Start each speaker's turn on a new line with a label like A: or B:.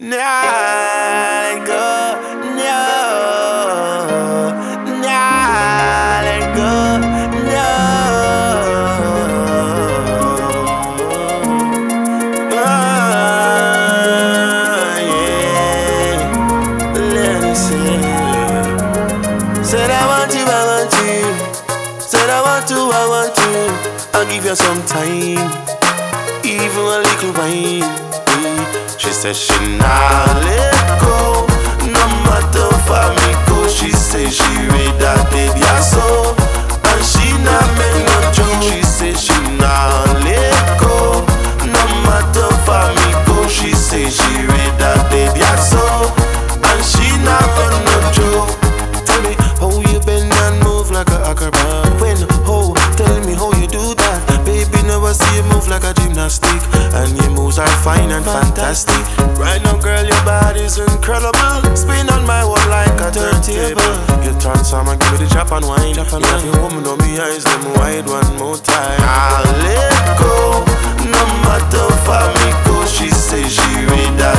A: Nah, let go, no. Nah, let go, no. Yeah. Let me see. Said I want you, I want you. Said I want to, I want to. I'll give you some time, even a little wine. She said she not let go, no matter for me go. She said she read that baby I saw, and she not make no joke. She said she not let go, no matter for me go. She said she read that baby I saw, and she not make no joke. Tell me how you bend and move like a acrobat. When oh, tell me how you do that. Baby never see you move like a gymnastic, and your moves are fine and fantastic. Right now, girl, your body's incredible. Spin on my wall like a turntable. You transform and give me the Japan wine. Japan wine. Your woman on me eyes, them wide one more time. I'll let go, no matter for me go. She say she read that